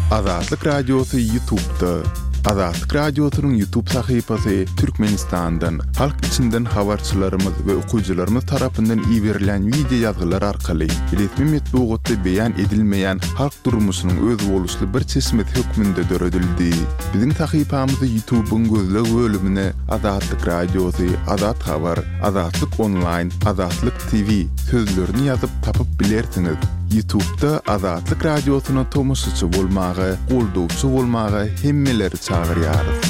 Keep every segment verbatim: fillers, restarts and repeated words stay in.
Azatlyk Radiosu YouTube'da. Azatlyk Radiosu'nun YouTube sahypasy Türkmenistan'dan, halk içinden habarçylarymyz we okuyjylarymyz tarapyndan ýiberilen video ýazgylar arkaly resmi metbuatda beýan edilmeýän halk durmuşynyň öz boluşly bir çeşmet hökmünde döredildi. Biziň sahypamyzy YouTube'un gözleg bölümine Azatlyk Radiosu, Azat Habar, Azatlyk Online, Azatlyk T V sözlerini ýazyp tapyp bilersiňiz. YouTube'da Azatlyk Radiosu'na tomusçy bolmagy, goldowçy bolmagy hemmeleri çağırýarys.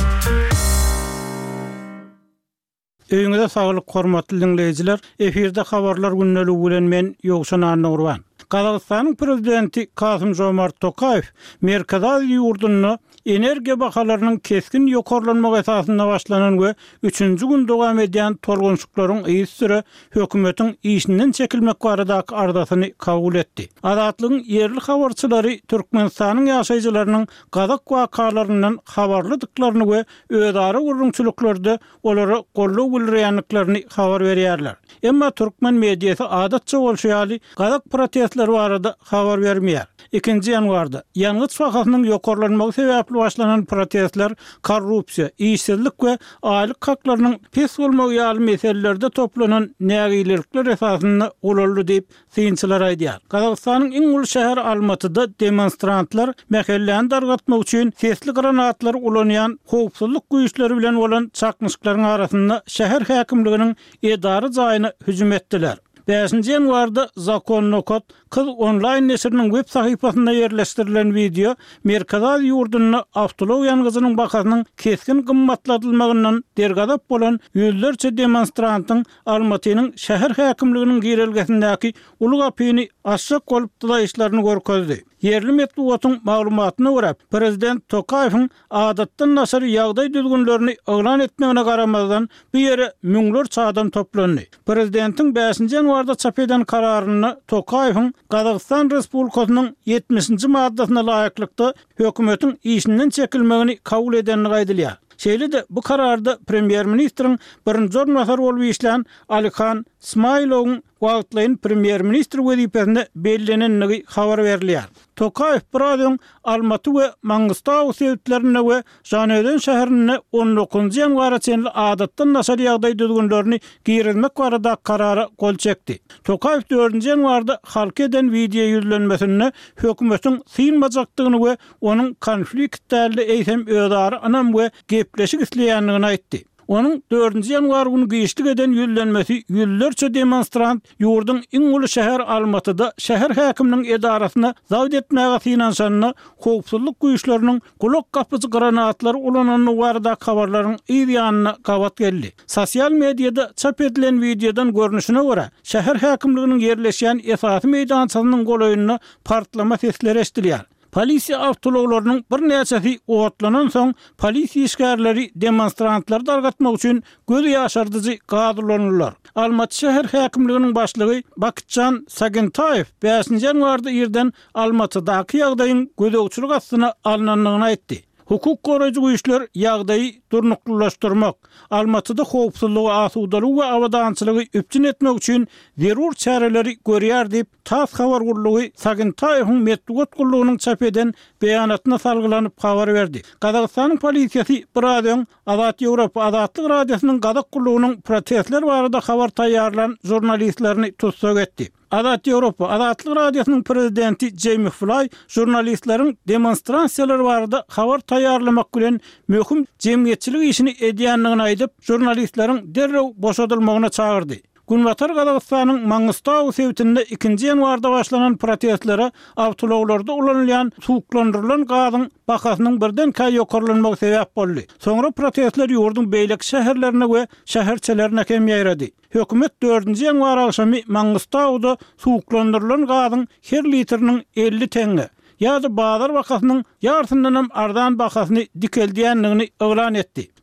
Öýüňizde saglyk hormatly dinleýijiler, efirde habarlar günneligi bilen men Ýogşan Arnurwan. Qazaqstanyň prezidenti Kasym-Jomart Tokayew Merkez Aziýa ýurduny energiýa bahalarynyň keskin ýokarlanmagy esasyna başlanan we üçünji gün dowam edýän torgunçlyklaryň ýysyry hökümetiň işinden çekilmek baradaky ardasyny kabul etdi. Azatlygyň yerli habarçylary Türkmenistanyň ýaşaýjylarynyň Kazak wakalaryndan habarlydyklaryny we özara gurrunçylyklarda olary gollaw bildirýänliklerini habar berýärler. Emma Türkmen mediýasy adatça bolşaýaly Kazak protestleri barada habar bermeýär. ikinji ýanwarda ýangıç wakatynyň ýokarlanmagy sebäpli başlanan protestler korrupsiýa, işsizlik we aýlyk haklarynyň pes bolmagy ýaly meselelerde toplanan nägilikler esasyna ulandy diýip synçylar aýdýar. Kazakstanyň iň uly şäher Almatyda demonstrantlar mäkelläni dargatmak üçin sesli granatlar ulanýan howpsuzlyk güýçleri bilen bolan çakmyşyklaryň arasynda şäher häkimliginiň edary jaýyna hüjüm etdiler. beşinji ýanwarda Zakon Nokot Kız online nesirinin web sahypasynda ýerleşdirilen video Merkez Aziýa ýurduny awtolow ýangzynyň bakasynyň keskin gymmatlatylmagyndan dergazap bolan ýüzlerçe demonstrantyň Almatynyň şäher häkimliginiň girelgesindäki uly gapyny aşak bolup dılaýyşlaryny görkezdi. Yerli metbuatyň maglumatyna görä, prezident Tokayewiň adatdan nasar ýagdaý düzgünlerini oglan etmegine garamazdan bu ýere müňlerçe adam toplandy. Prezidentiň beşinji ýanwarda çap eden kararyny Tokayewiň Kazaqstan Respublikasynyň ýetmişinji maddasyna laýyklykda hökümetiň işinden çekilmegini kabul edenligi aýdylýar. Şeýle-de bu kararda premier ministriň birinji ornbasary bolup işlän Alykan Smailowyň wagtlaýyn premier ministr wezipesinde bellenenligi habar berilýär. Tokayew Bradyň Almaty we Mangustaw sewtlerine we Janöden şäherine on dokuzunji ýanwara çenli adatdan nasar ýagdaý düzgünlerini girizmek barada karara gol çekdi. Tokayew dördünji ýanwarda halk eden video ýüzlenmesine hökümetiň synmajakdygyny we onuň konfliktlerle eýsem özara anam we gepleşik isleýänligini aýtdy. Onun dördünji ýanwar güni güýçlik eden ýüzlenmesi ýüzlerçe demonstrant ýurdun iň uly şäher Almatyda şäher häkiminiň edarasyna zawd etmäge synanşanyny howpsuzlyk güýçleriniň kulak kapyjy granatlary ulananyny barada habarlaryň ýygyanyna gawat geldi. Sosial mediada çap edilen videodan görnüşine görä, şäher häkimliginiň ýerleşýän esasy meýdançasynyň golaýyna partlama sesleri eşdilýär. Polisiýa awtologlarynyň bir näçesi otlanan soň polisiýa işgärleri demonstrantlary dargatmak üçin göz ýaşardyjy gadylanýarlar. Almaty şäher häkimliginiň başlygy Bakitjan Sagentayew beşinji ýanwarda ýerden Almatydaky ýagdaýyň gözegçilik astyna alnanlygyny aýtdy. Hukuk goraýjy güýçler ýagdaýy durnuklaşdyrmak, Almatyda howpsuzlygy, asudalyk we awadançylygy üpçün etmek üçin zerur çäreleri görýär diýip tas habar gurulugy Sagentayewiň metbuat gurulugynyň çap eden beýanatyna salgylanyp habar berdi. Kazaqstanyň polisiýasy Bradyň Azat Ýewropa Azatlyk Radiosynyň Kazak gurulugynyň protestler barada habar taýýarlayan jurnalistlerini tutsak etdi. Azat Ýewropa Azatlyk Radiosynyň prezidenti Jamie Fly jurnalistlaryň demonstrasiýalary barada habar taýýarlamak bilen möhüm jemgyýetçilik işini edýänligini aýdyp, jurnalistlaryň derrew boşadylmagyna çağırdy. Günbatar Kazaqstanyň Mangustaw sewtinde ikinji ýanwarda başlanan protestlere awtologlarda ulanýan suwuklandyrylan gazyň bakasynyň birden käý ýokarlanmagy sebäp boldy. Soňra protestler ýurdun beýlek şäherlerine we şäherçelerine kem ýaýrady. Hökümet dördünji ýanwar akşamy Mangustawda suwuklandyrylan gazyň her litriniň elli teňe ýa-da bazar bakasynyň ýartyndan ardan bakasyny dikeldýänligini oglan etdi.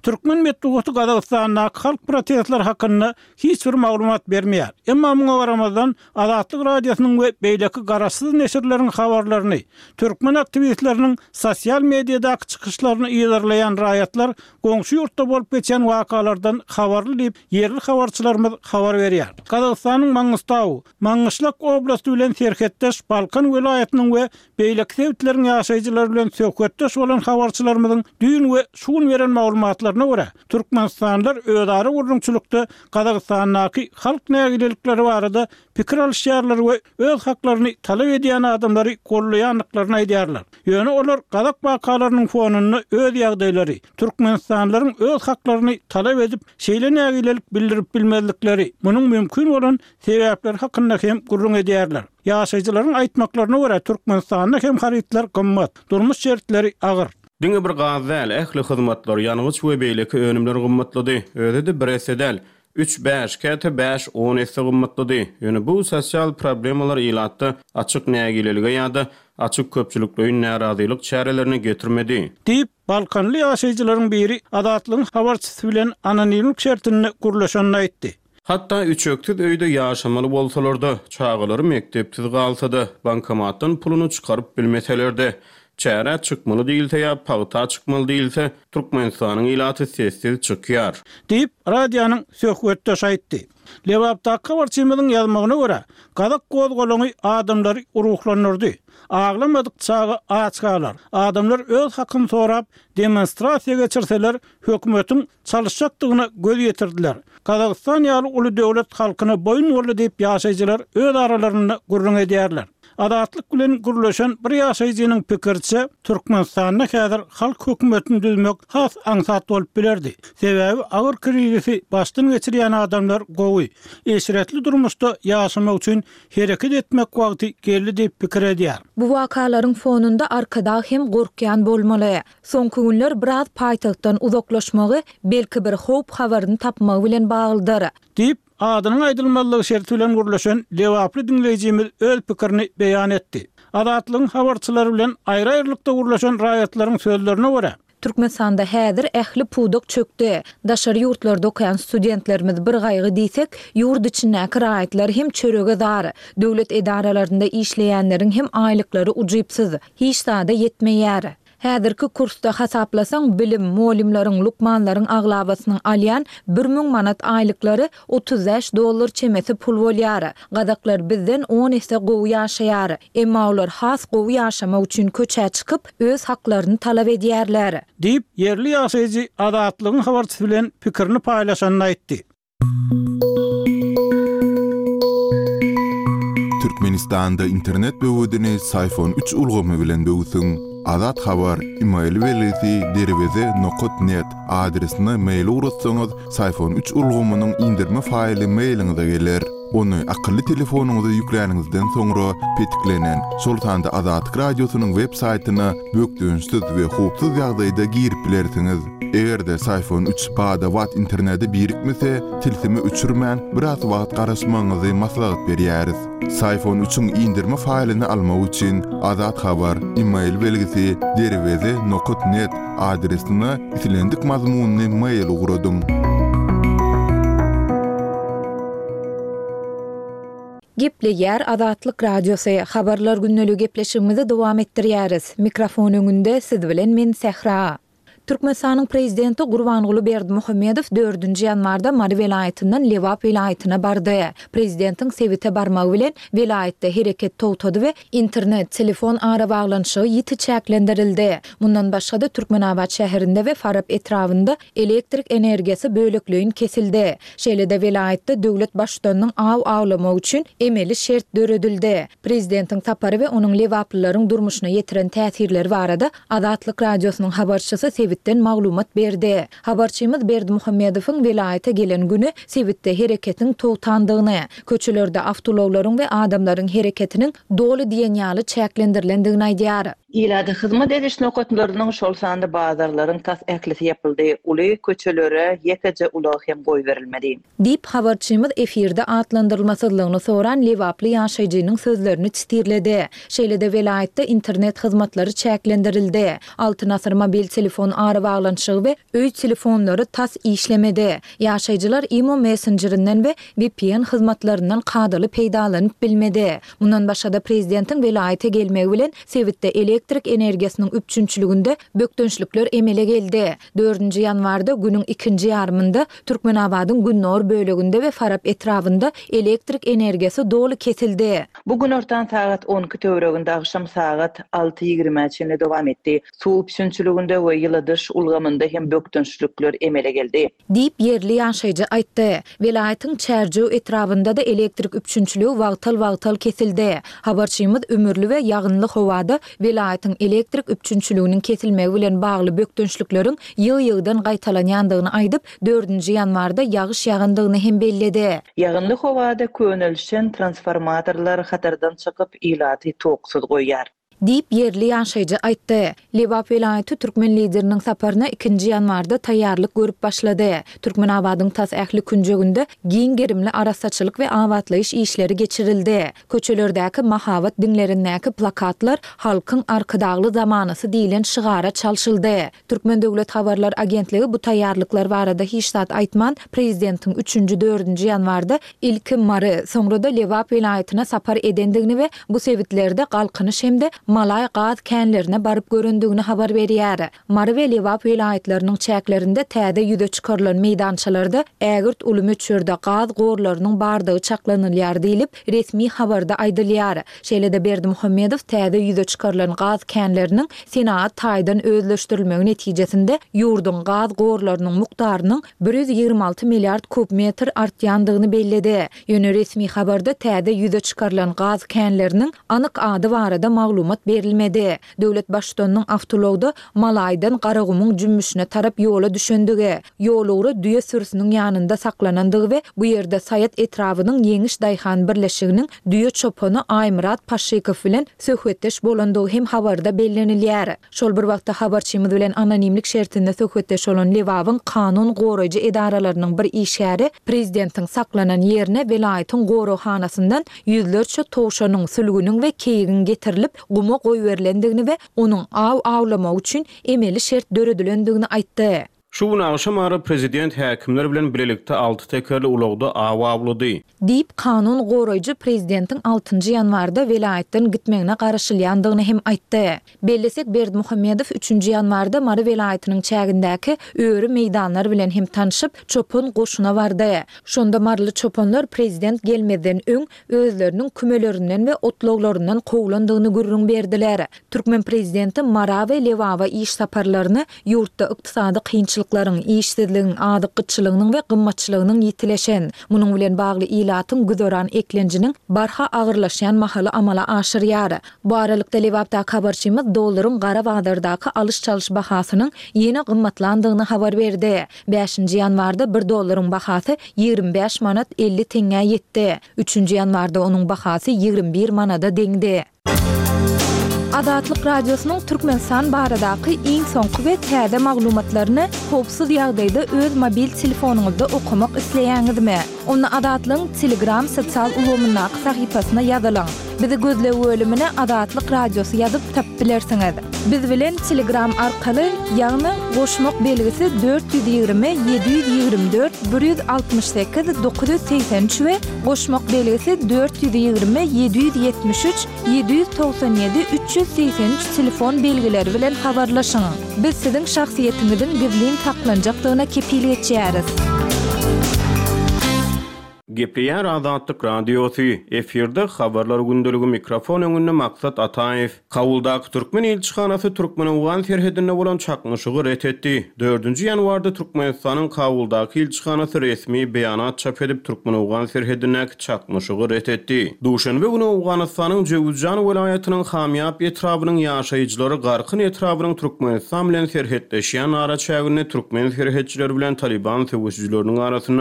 Türkmen Medeniýeti Gazagystanyň halk protestler hakynda hiç bir maglumat bermeýär. Emma muňa garamadan Azatlyk radiosynyň we beýleki garaşsyz neşirleriň habarlaryny, türkmen aktivistleriniň sosial mediada çykyşlaryny ýerleýän raýatlar goňşy ýurtda bolup geçen wakalardan habarly diýip yerli habarçylarymyz habar berýär. Gazagystanyň Maňystaw, Maňyşlak oblasty bilen serhetdeş Balkan welaýatynyň we beýleki sebäpleriň ýaşaýjylary bilen söhbetdeş bolan habarçylarymyzyň düýün we şuun beren maglumatlaryna görä, Türkmenistanlylar öýdary gurrunçylykda Gazagystanyň halk nägilelikleri barada pikir alýşýarlar we öz haklaryny talap edýän adamlary gollaýanlyklaryny aýdýarlar. Ýöne olar Gazak wakalarynyň fonunda öz ýagdaýlary, Türkmenistanlylaryň öz haklaryny talap edip şeýle nägilelik bildirip bilmezlikleri, munyň mümkin bolan sebäpleri hakynda hem gurrun edýärler. Ýaşaýjylaryň aýtmaklaryna görä Türkmenistanyň hem haritlar gymmat, durmuş şertleri agyr. Diňe bir gazel ähli hyzmatlar ýanyňyç we beýleki önümler gymmatlady. Öde de bir esedel üç beş käte beş on esse gymmatlady. Ýöne bu sosial problemalar ýylatdy, açyk nägilelige ýa-da açyk köpçülikliň narazylyk çärelerini getirmedi. Diýip Balkanly ýaşaýjylaryň biri Azatlygyň habarçysy bilen anonimlik şertini gurlaşanyny aýtdy. Hatta üç öktiz öýde ýaşamaly bolsalarda, çağalary mektepsiz galsada, bankomatdan puluny çykaryp bilmeselerdi. Çäre çykmaly diýilse ýa pagta çykmaly diýilse, Türkmenistanyň ýylaty sessiz çykýar. Diýip radionyň söhbetdeş aýtdy. Lewapdaky habarçymyzyň ýazmagyna görä, Gazak gozgolany adamlary uruklanyrdy. Aglamadyk çağı açgalar. Adamlar öz hakyn sorap demonstrasiýa geçirseler, hökümetiň çalışjakdygyna göz ýetirdiler. Gazagystan ýaly uly döwlet halkyna boyun boldy diýip ýaşaýjylar öz aralaryna gurrun edýärler. Azatlyk bilen gurlaşan bir ýaşaýjynyň pikirçe, Türkmenistanyň häzir halk hökümetini düzmek has aňsat bolup bilerdi. Sebäbi agyr krizisi başdan geçirýän adamlar gowy, eşretli durmuşda ýaşamak üçin hereket etmek wagty geldi diýip pikir edýär. Bu wakalaryň fonunda arkada hem gorkýan bolmaly. Soňky günler biraz paýtagtdan uzaklaşmagy belki bir howp habaryny tapmagy bilen baglydyr. Diýip adynyň aýdylmalygy şerti bilen gurlaşan lewaply dinleýijimiz öz pikirini beýan etdi. Azatlygyň habarçylary bilen aýry-aýrylykda gurlaşan raýatlaryň sözlerine görä, Türkmenistanda häzir ähli pudak çökdi. Daşary ýurtlarda okuyan studentlerimiz bir gaýgy diýsek, ýurt içindäki raýatlar hem çörege dar. Döwlet edarelerinde işleýänleriň hem aýlyklary ujypsyz, hiç sada ýetmeýär. Häzirki kursda hasaplasaň bilim molimlaryň, lukmanlaryň aglabasynyň alýan bir müň manat aýlyklary otuz beş dollar çemesi pul bolýar. Gazaklar bizden on esse gowy ýaşaýar. Emma olar has gowy ýaşamak üçin köçe çykyp öz haklaryny talap edýärler. Diýip yerli ýaşaýjy Azatlygyň habarçysy bilen pikirini paýlaşanyny aýtdy. Türkmenistanda internet böwedini Sayfon üç ulgamy bilen böwsüň. Azat habar email welisi derweze nokta net adresine mail uratsaňyz Sayfon üç ulgamynyň indirme faýly mailiňize geler. Onu akıllı telefonuňyza ýükleningizden soňra petiklenen Sultanda Azatlyk radiosynyň web saýtyna bökdüňsiz we howpsuz ýagdaýda girip bilersiňiz. Egerde Sayfon üç bada watt interneti birikmese, tilsimi üçürmän biraz wagt garaşmaňyzy maslahat berýäris. Sayfon üçüň indirme faýlyny almak üçin Azat habar email belgisi derweze nokta net adresine itilendik mazmunyny mail ugradym. Gepleýär Azatlyk radiosy habarlar günneligi gepleşigimizi dowam etdirýäris. Mikrofon öňünde siz bilen men Sehra. Türkmenistanyň prezidenti Gurbanguly Berdimuhammedow dördünji ýanwarda Mary welaýatynyň Lewap welaýatyna bardy. Prezidentiň Sewite barmagy bilen welaýatda hereket towtady we internet, telefon ara baglanyşy ýiti çäklendirildi. Mundan başga da Türkmenabad şäherinde we Farab etrafynda elektrik energiýasy bölekliğin kesildi. Şeýle-de welaýatda döwlet başçysynyň aw awlamak üçin emeli şert döredildi. Prezidentiň tapary we onuň Lewaplylaryň durmuşyna ýetiren täsirleri barada Azatlyk radiosynyň habarçysy Sewitden maglumat berdi. Habarçymyz Berdimuhammedowyň welaýata gelen güni Sewitde hereketiň towtandygyny, köçelerde awtolawlaryň we adamlaryň hereketiniň dolu diýen ýaly çäklendirildiğini aýdýar. İlada hyzmat ediş nokatlarynyň şol sanda bazarlaryň tas äklisi yapyldy. Uly köçelere ýekece ulaq hem goý berilmedi. Dip habarçymyz efirde atlandyrylmasylygyny soran Lewaply ýaşaýjynyň sözlerini çistirledi. Şeýlede velayetde internet hyzmatlary çäklendirildi. Altı nasır mobil telefon ara baglanşygy we öý telefonlary tas işlemedi. Ýaşaýjylar Imo Messengerinden we V P N hyzmatlaryndan kadaly peýdalanyp bilmedi. Mundan başga prezidentiň velayete gelmegi bilen Sewitde elektrik energiýasynyň üçünçülügünde bökdönçlükler emele geldi. dördünji ýanwarda günüň ikinji ýarmynda Türkmenabadyň Günnor böleginde we Farab etrafynda elektrik energiýasy dolu kesildi. Bugün ortan saat on iki töwereginde akşam saat alty ýigrimeçe dowam etdi. Suw üçünçülügünde we ýylydyş ulgamynda hem bökdönçlükler emele geldi. Dip yerli ýaşaýjy aýtdy. Velaýatyň çärjü etrafynda da elektrik üçünçülügi wagtal-wagtal kesildi. Habarçymyz ömürli we ýagynly howada velaýatyň elektrik üçünçülüginiň kesilmegi bilen bagly bökdönçlükleriň ýyl-ýyldan gaýtalanýandygyny aýdyp, dördünji ýanwarda ýagyş ýagandygyny hem belledi. Ýagynly howada könelişen transformatorlar hatardan çykyp ilaty toksuz goýýar. Dip yerli ýaşaýjy aýtdy. Lewap velaýaty türkmen lideriniň saparyna ikinji ýanwarda taýýarlyk görüp başlady. Türkmenabadyň tas ähli künjeginde giň gerimli arasaçylyk we awatlaýyş işleri geçirildi. Köçelerdäki mahawat diňlerindäki plakatlar halkyň arkadagly zamanysy diýilen şygara çalşyldy. Türkmen döwlet habarlar agentligi bu taýýarlyklar barada hiç zat aýtman, prezidentiň üçünji dördünji ýanwarda ilki mary, soňra da Lewap velaýatyna sapar edendigini we bu sewitlerde galkynyş hemde Malay gaz känlerine barıp göründigini habar berýär. Mary we Lewap velaýatlarynyň çäklerinde täze ýüze çykarylan meýdançalarda ägirt uly möçürde gaz gorlarynyň bardygy çaklanylýar diýilip resmi habarda aýdylýar. Şeýlede Berdimuhammedow täze ýüze çykarylan gaz känleriniň Senat taýdan özleşdirilmegi netijesinde ýurdun gaz gorlarynyň mukdarynyň bir ýüz ýigri alty milliard kub metr artýandygyny belledi. Ýöne resmi habarda täze ýüze çykarylan gaz känleriniň anyk ady barada maglumat berilmedi. Döwlet başçysynyň awtologda Malaýdan Garagumyň jümmüşine tarap ýola düşendigi, ýolagry düýe sürüsiniň ýanynda saklanandygy we bu ýerde Saýat etrafynyň Ýeňiş Daýhan birleşiginiň düýe çopany Aýmurat Paşykow bilen söhbetdeş bolandygy hem habarda bellenilýär. Şol bir wagtda habarçymyz bilen anonimlik şertinde söhbetdeş bolan Lewabyň kanun goraýjy edaralarynyň bir işgäri prezidentiň saklanan ýerine velaýatyň gorahanasyndan ýüzlerçe towşanyň sülgüniň we keýigin getirilip gumo goý berilendigini we onuň aw awlamak üçin emeli şert döredilendigini aýtdy. Şu gün akşam ara prezident häkimler bilen bilelikde altı tekerli ulagda awa awlady. Dip kanun goraýjy prezidentiň altynji ýanwarda velaýatdan gitmegine garaşylýandygyny hem aýtdy. Bellesek Berdimuhammedow üçünji ýanwarda Mary velaýatynyň çägindäki öýri meýdanlar bilen hem tanışyp çopon goşuna bardy. Şonda marly çoponlar prezident gelmeden öň özleriniň kümelerinden we otloglaryndan kowlandygyny gürrüň berdiler. Türkmen prezidenti Mara we Lewawa iş saparlaryny ýurtda ykdysady kynçylyk işsizligiň, adykyçylygynyň we gymmatçylygynyň ýitileşen, munyň bilen bagly ilatyň güzoran eklenjiniň barha agyrlaşýan mahaly amala aşyrýar. Bu aralykda Lewapda habarçymyz dollaryň gara bagdardaky alış-çalış bahasynyň ýene gymmatlandygyny habar berdi. beşinji ýanwarda bir dollaryň bahasy ýigri beş manat elli teňe ýetdi. üçünji ýanwarda onuň bahasy ýigri bir manada deňdi. Adatlyk radiosynyň Türkmenistan baradaky iň soňky we täze maglumatlaryny howpsuz ýagdaýda öz mobil telefonuňyzda okumak isleýäňizmi? Onu Adatlyň Telegram sosial ulgamyna sahypasyna ýazylaň. Bizi gözle bölümine Adatlyk Radiosy ýazyp tap bilersiňiz. Biz bilen Telegram arkaly ýagny goşmak belgisi dört yüz ýigirme yedi yüz ýigirme dört bir yüz altmış sekiz dokuz yüz seksen üç we goşmak belgisi dört yüz ýigirme yedi yüz ýetmiş üç yedi yüz toksan ýedi üç yüz seksen üç telefon belgileri bilen habarlaşyň. Biz siziň şahsiýetiňiziň gizlin saklanjakdygyna kepillik etýäris. Gepleýär Adatlyk Radiosy efirde habarlar gündeligi mikrofon öňünde Maksat Ataýew. Kabuldaky Türkmen elçihanasy Türkmen Ugan serhedinde bolan çakmyşygy ret etdi. dördünji ýanwarda Türkmenistanyň Kabuldaky elçihanasy resmi beýanat çap edip Türkmen Ugan serhedindäki çakmyşygy ret etdi. Duşanbe günü Awganystanyň Jowuzjan welaýatynyň Hamyap etrawynyň ýaşaýjylary Garkyn etrawynyň Türkmenistan bilen serhetleşýän ara çägini Türkmen serhetçileri bilen Taliban söwüşçüleriniň arasyna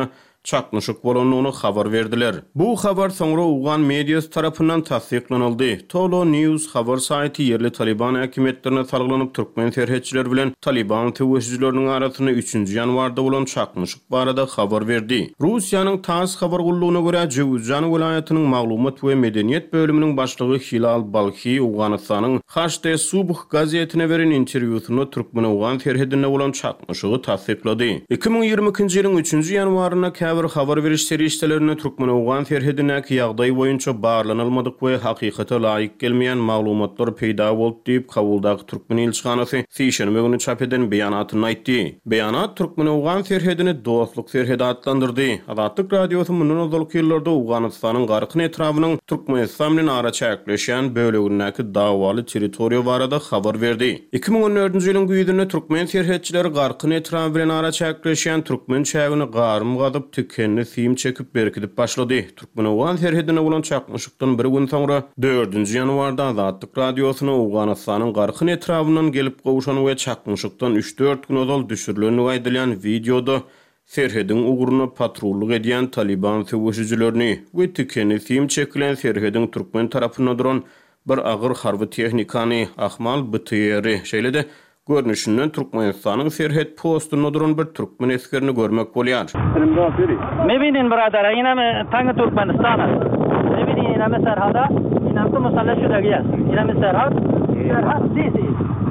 çakmışyk bolanlygyny habar berdiler. Bu habar soňra Ugan mediýasy tarapyndan tasdiklanyldy. Tolo News habar saýty yerli Taliban häkimetlerine salgylanyp türkmen serhetçiler bilen Taliban tewessüçileriniň arasyna üçünji ýanwarda bolan çakmışyk barada habar berdi. Russiýanyň TASS habar gullugyna görä Jowzjan welaýatynyň maglumat we medeniýet bölüminiň başlygy Hilal Balkhi Owganystanyň Hashte Subh gazetine beren interwýusynda türkmen Owgan serhedine bolan çakmışygy tasdiklady. iki ming ýygrimi ikinji ýylyň üçünji ýanwaryna käbir habar beriş serişdelerine türkmen Owgan serhedinäki ýagdaý boýunça barlanylmadyk we hakykata laýyk gelmeýän maglumatlar peýda bolup diýip Kabuldaky türkmen elçihanasy Sişenbe güni çap eden beýanatyny aýtdy. Beýanat türkmen Owgan serhedini dostluk serhedi adlandyrdy. Azatlyk radiosu mundan uzak ýyllarda Owganystanyň garkyny etrafynyň Türkmenistan bilen ara çäkleşýän bölegindäki dawaly territoriýa barada habar berdi. iki ming on dördünji ýylyň güýdünde türkmen serhetçileri garkyny etrafy bilen ara çäkleşýän türkmen çägini garym gadyp tükenni film çekip berkidip başlady. Türkmen Owgan serhedine bolan çakmışykdan bir gün soňra dördünji ýanwarda Azatlyk radiosyna Owganystanyň garkyny etrafyndan gelip gowuşan we çakmışykdan üç dört gün ozal düşürilen aýdylýan videoda serhedin uğruna patrulluk edýän Taliban tewessüçilerini we tükenni film çekilen serhedin türkmen tarapyna duran bir agyr harby tehnikany Ahmal B T R şeýlede görnüşinden Türkmenistanyň serhet postuna duran bir türkmen eskerini görmek bolýar. Mebinin biradar, yine mi tanı Türkmenistan'a? Mebinin yine mi serhada? Yine mi musalla şurada gel. Yine mi serhat? Serhat sisi.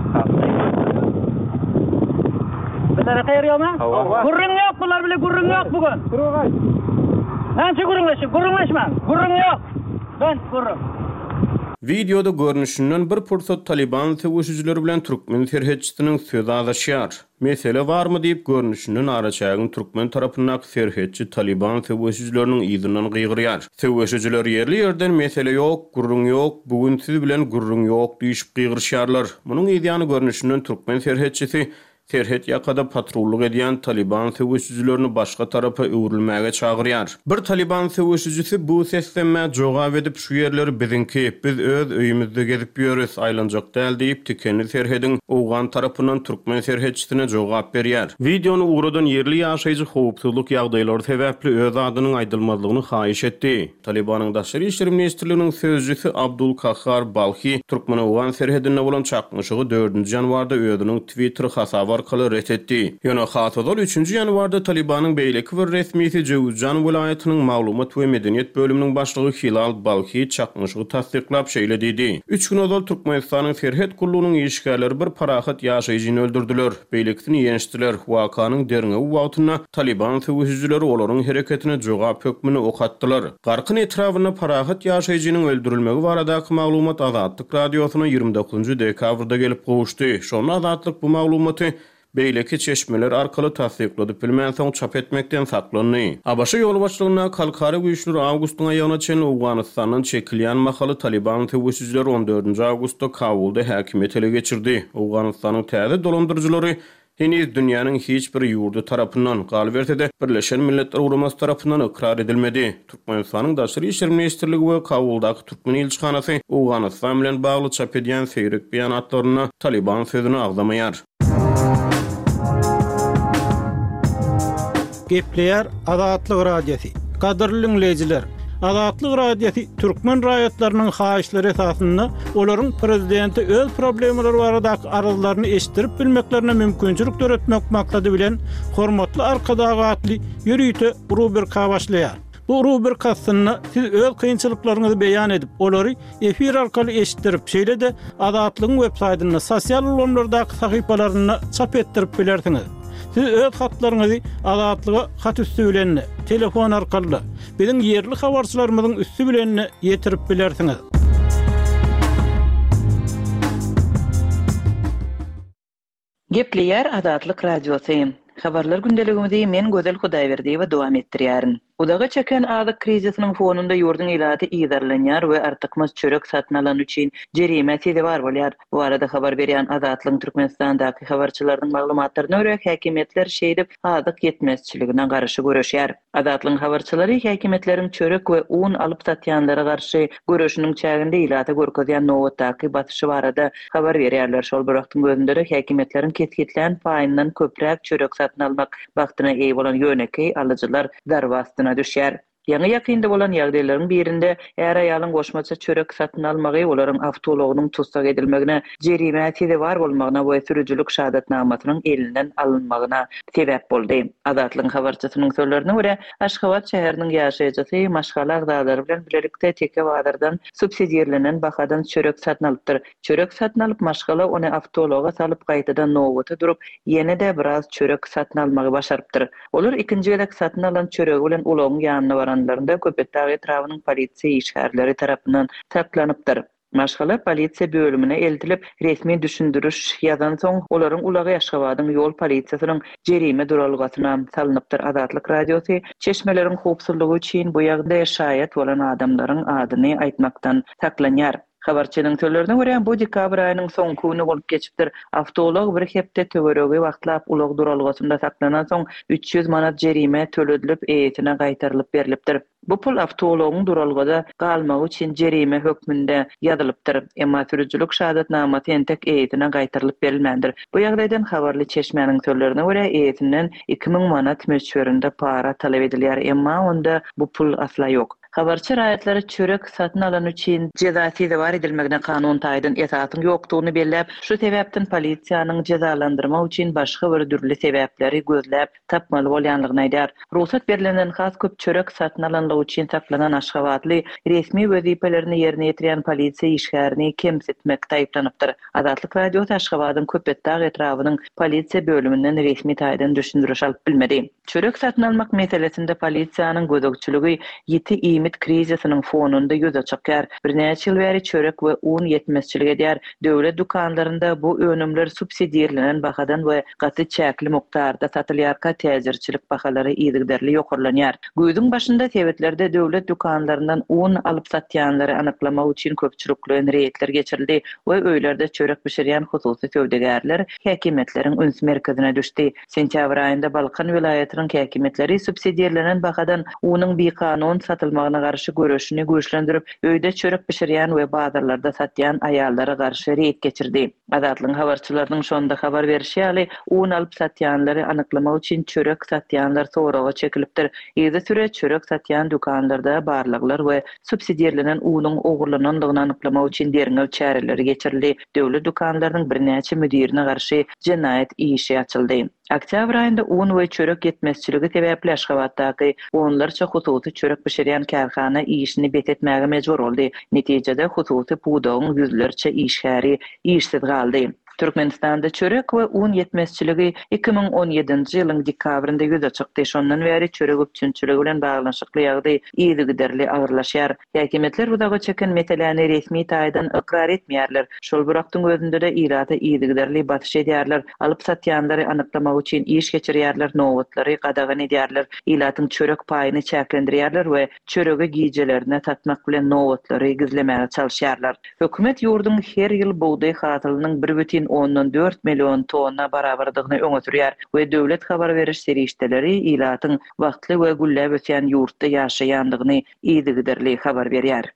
Bunlar hayır yok mu? Gurrun yok, bunlar bile gurrun yok bugün. Nançı gurrunlaşın, gurrunlaşma. Gurrun yok. Ben gurrun. Videoda görnüşinden bir pursat Taliban tewessüçileri bilen türkmen serhetçisiniň söz azaşýar. Mesele barmy diýip görnüşinden araçagyň türkmen tarapyna serhetçi Taliban tewessüçileriniň ýyzynyň gygyrýar. Tewessüçiler yerli ýerden mesele ýok, gurrun ýok, bugün siz bilen gurrun ýok diýip gygyrşýarlar. Munyň ýa-da görnüşinden türkmen serhetçisi serhet ýakada patrulluk edýän Taliban tewessüçilerini başga tarapa öwrülmäge çagyrýar. Bir Taliban tewessüçisi bu seslenme jogap edip şu ýerleri bizinki, biz öz öýümizde gezip ýörüs, aýlanjak däl diýip tükenli serhedin Owgan tarapyndan türkmen serhetçisine jogap berýär. Videonu uğradan yerli ýaşaýjy howpsuzlyk ýagdaýlary sebäpli öz adynyň aýdylmadygyny haýyş etdi. Talibanyň daşary işleri ministrliginiň sözcüsü Abdul Kahhar Balkhi türkmen Owgan serhedine bolan çakmışygy dördünji ýanwarda özüniň Twitter hasaby arkaly ret etdi. Ýöne hatadal üçünji ýanwarda Talibanyň beýleki bir resmisi Jowzjan welaýatynyň maglumat we medeniýet bölüminiň başlygy Hilal Balkhi çakmışygy tasdiklap şeýle dedi. üç gün ozal Türkmenistanyň serhet gullugynyň işgärleri bir parahat ýaşaýjyny öldürdiler. Beýlekini ýenişdiler. Wakaanyň derňe wagtyna Taliban tewessüçileri olaryň hereketine jogap hökmüni okatdylar. Garkyny etrawyna parahat ýaşaýjynyň öldürilmegi baradaky maglumat Azatlyk radiosyna ýygrimi dokuzunji dekabrda gelip gowuşdy. Şonu Azatlyk bu maglumaty beýleki çeşmeler arkaly tasdiklady, bilmän soň çap etmekden saklandy. Abaşy ýol başlygyna kalkary güýçler awgustyň aýagyna çen Owganystanyň çekilýän mahaly Taliban tewessüçileri on dördünji awgustda Kabulda häkimet ele geçirdi. Owganystanyň täze dolandyrjylary heniz dünýäniň hiç bir ýurdu tarapyndan galbertede Birleşen Milletler Guramasy tarapyndan ikrar edilmedi. Türkmenistanyň daşary işler ministrligi we Kabuldaky türkmen elçihanasy Owganystan bilen bagly çap edýän seýrek beýanatlaryna Taliban sözüni agdamaýar. Gepleýär Azatlyk radiosu. Kadrly dinleyijiler, Azatlyk radiosu türkmen raýatlarynyň haýyşlary esasynda olaryň prezidenti öz problemleri baradaky arazylaryny eşdirip bilmeklerine mümkinçilik töretmek maksady bilen hormatly arkadaky atly ýürüýte rubrika başlaýar. Bu rubrikasyny siz öz kynçylyklaryňyzy beýan edip, olary efir arkaly eşitdirip, şeýle-de Azatlygyň web saýtyna, sosial ulamlardaky sahypalaryna çap etdirip bilersiňiz. Siz öz hatlaryňyzy Azatlyga hat üstü bilen, telefon arkaly, biziň yerli habarçylarymyzyň üstü bilen ýetirip bilersiňiz. Gepleýär Azatlyk radiosu. Habarlar gündeligimizi men Gözel Hudaýberdiýewa dowam etdirýärin. Udaga çeken azyk krizisiniň fonunda ýurdun ilaty iýdarlanýar we artykmaz çörek satyn alan üçin jerime tedi bar bolýar. Bu arada habar berýän Azatlyň Türkmenistandaky habarçylaryň maglumatlaryna görä häkimetler şeýdip azyk ýetmezçiligine garşy görüşýär. Azatlyň habarçylary häkimetleriň çörek we un alyp satýanlara garşy görüşiniň çäginde ilaty görkezýän nowatdaky batyşy barada habar berýärler. Şol birakdyň gözünde häkimetleriň ketgitlen paýyndan köpräk çörek satyn almak wagtyna eý bolan ýöneki alyjylar darwasty düşer. Ýa-ni ýakynda bolan ýagdaýlaryň birinde är aýalyň goşmaça çörek satyn almagy olaryň awtologynyň tutsak edilmegine jerime tedi bar bolmagyna we sürüjülük şahadatnamasynyň elinden alınmagyna sebäp boldy. Azatlyň habarçysynyň sözlerine görä, Aşgabat şäheriniň ýaşaýjysy maşgala agdalary bilen birlikde teke wadardan subsidiýerlenen bahadan çörek satyn alypdyr. Çörek satyn alyp maşgala ony awtologa salyp gaýtadan nowata durup, ýene-de biraz çörek satyn almagy başarypdyr. Olar ikinji gelek satyn alan çöregi bilen ulagyň ýanyna baranlarynda Köpetdağ etrawynyň polisiýa işgärleri tarapyndan taklanypdyr. Maşgala polisiýa bölümine eltilip resmi düşündürüş ýazan soň olaryň ulagy Aşgabatyň ýol polisiýasynyň jerime duralgasyna salynıpdyr. Azatlyk radiosy çeşmeleriň howpsuzlygy üçin bu ýagdaýda şaýat bolan adamlaryň adyny aýtmakdan saklanýar. Habarçynyň sözlerine görä, bu dekabr aýynyň soňky güni bolup geçipdir. Awtolog bir hepde töweregi wagtlap ulag duralgasynda saklanan soň üç ýüz manat jerime töledilip eýetine gaýtarylyp berilipdir. Bu pul awtologyň duralgada galmagy üçin jerime hökmünde ýazylypdyr. Emma sürüjülük şahadatnamasy entek eýetine gaýtarylyp berilmändir. Bu ýagdaýdan habarly çeşmenin sözlerine görä, eýetinden iki miň manat möçberinde para talap edilýär, emma onda bu pul asla ýok. Habarçy raýatlary çörek satyn alan üçin jezasy bar edilmegine kanun taýdan esasyň ýokdugyny belläp, şu sebäpden polisiýanyň jezalandyrmak üçin başga bir dürli sebäpleri gözläp tapmaly bolýanlygyny aýdýar. Ruhsat berilenden has köp çörek satyn alanlygy üçin saklanan Aşgabatly resmi wezipelerini ýerine ýetirýän polisiýa işgärini kemsitmekde aýplanypdyr. Azatlyk radiosu Aşgabatyň Köpetdağ etrawynyň polisiýa bölümünden resmi taýdan düşündürüş alyp bilmedi. Çörek satyn almak meselesinde polisiýanyň gözegçiligi ýeti ümit krizisiniň fonunda ýüze çykýar. Birnäçe ýyl bäri çörek we un ýetmezçilik edýär. Döwlet dukanlarynda bu önümler subsidiýerlenen bahadan we gaty çäkli mukdarda satylýarka täzirçilik bahalary ýygderli ýokurlanýar. Güýdüň başynda tebetlerde döwlet dukanlaryndan un alyp satýanlary anyklamak üçin köpçülikli reýetler geçirildi we öýlerde çörek pişirýän hususy söwdegärler häkimetleriň üns merkezine düşdi. Sentýabr aýynda Balkan vilayatynyň häkimetleri subsidiýerlenen bahadan unyň bir kanun satylmagyna garşy görüşini güýçlendirip, öýde çörek pişirýän we bazarlarda satýan aýallara garşy reýet geçirdi. Azatlyň habarçylarynyň şonda habar berýäli, un alyp satýanlary anyklamak üçin çörek satýanlar soraga çekilipdir. Ýa-da süre çörek satýan dukanlarda barlyklar we subsidiýerlenen unyň ogurlanandygyny anyklamak üçin deriňe çäreleri geçirildi. Döwlet dukanlarynyň birnäçe müdirine garşy jenaýat işi açyldy. Oktyabr aýynda un we çörek ýetmezçiligi sebäpli Aşgabatdaky onlarça hususy çörek pişirýän karhana işini betetmäge mejbur boldy. Netijede hususy pudagyň ýüzlerçe işgäri işsiz galdy. Türkmenistanda çörek we un ýetmezçiligi iki miň on ýedinji ýylyň dekabrynda ýüze çykdy. Şondan bäri çörek üçinçiligi bilen baglanşykly ýagdaý ýygyderli agyrlaşýar. Häkimetler budaga çeken meseleni resmi taýdan ikrar etmeýärler. Şol birakdyň özünde de ýyraty ýygyderli batyş edýärler. Alyp satýanlary anyklamak üçin iş geçirýärler, nowatlary gadagan edýärler. Ýylatyň çörek paýyny çäklendirýärler we çöregi gijelerine tatmak bilen nowatlary gizlemäge çalyşýarlar. Hökümet ýurdun her ýyl buğday hasylynyň bir бүтін ondan dört milyon tonna barabardygyny öňe sürýär we döwlet habar beriş serişdeleri ýylatyň wagtly we gülle ötýän ýurtda ýaşaýandygyny ýygyderli habar berýär.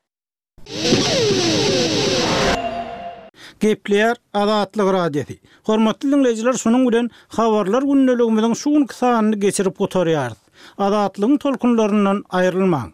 Gepler Azatlyk radiosu. Hormatly dinleyijiler, şonuň bilen habarlar günneligimiziň şuň kysanyny geçirip gotarýar. Azatlygyň tolkunlaryndan aýrylmaň.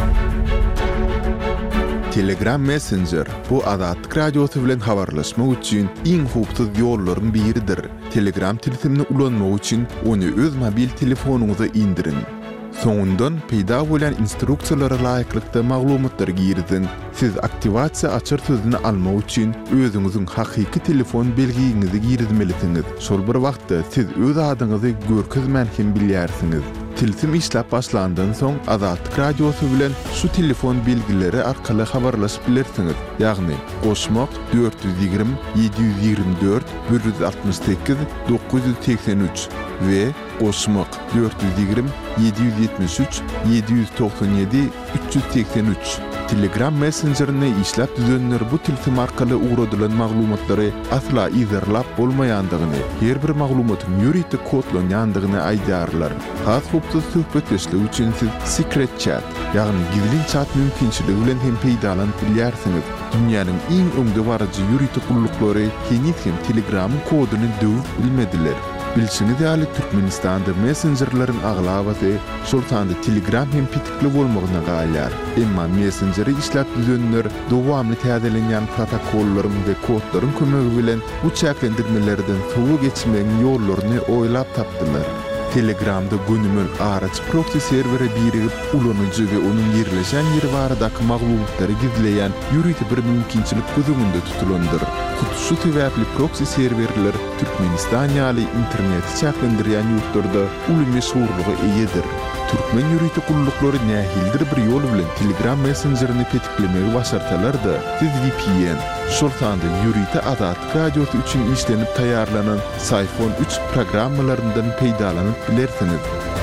Telegram Messenger bu Azatlyk radiosu bilen habarlaşmak üçin iň hupsuz ýollardan biridir. Telegram tilsimini ulanmak üçin onu öz mobil telefonuňyza indirin. Soňundan peýda bolan instruksiýalara laýyklykda maglumatlar girdin. Siz aktivasiýa açar sözüni almak üçin özüňiziň hakyky telefon belgiňizi girdmelisiniz. Şol bir wagtda siz öz adyňyzy görkezmän hem bilýärsiňiz. Tilsim işläp başlandan soň Azatlyk Radiosu bilen şu telefon bilgileri arkaly habarlaşyp bilersiňiz. Ýagny goşmak dört yüz ýigirme yedi yüz ýigirme dört bir yüz altmış sekiz dokuz yüz seksen üç we goşmak dört yüz ýigirme yedi yüz ýetmiş üç yedi yüz doksan ýedi üç yüz seksen üç. Telegram Messenger'ine işläp düzenler bu tilsim arkaly ugradylan maglumatlary asla izerlap bolmaýandygyny, her bir maglumatyn ýuridik kodlanýandygyny aýdarlar. Has hupsuz söhbetleşlik üçin siz secret chat, ýagny gizli chat mümkinçiligi bilen hem peýdalanyp bilýärsiňiz. Dünýäniň iň öňde barajy ýuridik gullyklary hiç kim Telegram'yň koduny döwüp bilmediler. Bilsiniz ýaly Türkmenistanda messengerlaryň aglabaty sultanda Telegram hem pitikli bolmagyna gaýlar. Emma messengeri işläp düzenler dowamly täzelenýän protokollaryň we kodlaryň kömegi bilen bu çäklendirmelerden sowu geçmeň ýollaryny oýlap tapdylar. Telegramda günümün araç proxy serveri birigip ulanyjy we onuň ýerleşen ýeri baradaky maglumatlary gizleýän ýuridik bir mümkinçilik gözüňünde tutulandyr. Şu sebäpli proxy serverler Türkmenistan ýaly interneti çäklendirýän ýurtlarda uly meşhurlygy eýedir. Türkmen ýuridik gullyklary nähildir bir ýol bilen Telegram messengerini petiklemegi başartalar-da, siz V P N, şoltanda ýuridik Azatlyk Radiosu üçin işlenip taýarlanan Sayfon üç programmalaryndan peýdalanyp bilersiňiz.